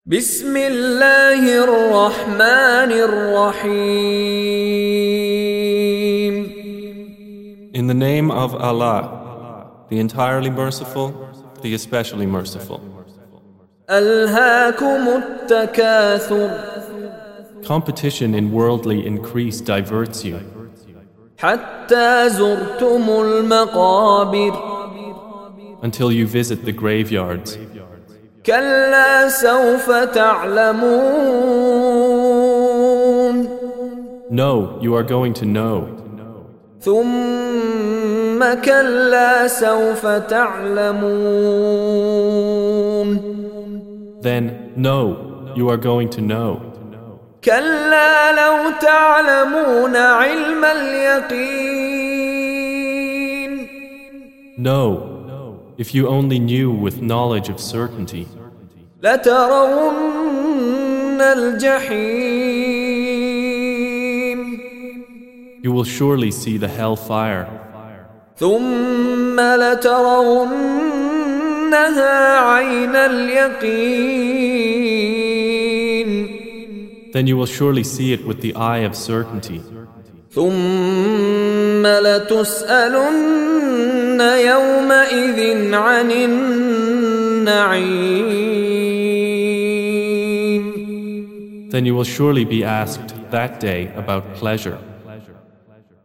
بسم الله الرحمن الرحيم. In the name of Allah, the entirely merciful, the especially merciful. ألهاكم التكاثر Competition in worldly increase diverts you حتى زرتم المقابر until you visit the graveyards. كلا سوف تعلمون No, you are going to know. ثم كلا سوف تعلمون Then, no, you are going to know. كلا لو تعلمون علم اليقين No, if you only knew with knowledge of certainty, لترون الجحيم you will surely see the hellfire. ثم لترونها عين اليقين Then you will surely see it with the eye of certainty. ثم لتسألن يومئذ عن النعيم Then you will surely be asked that day about pleasure.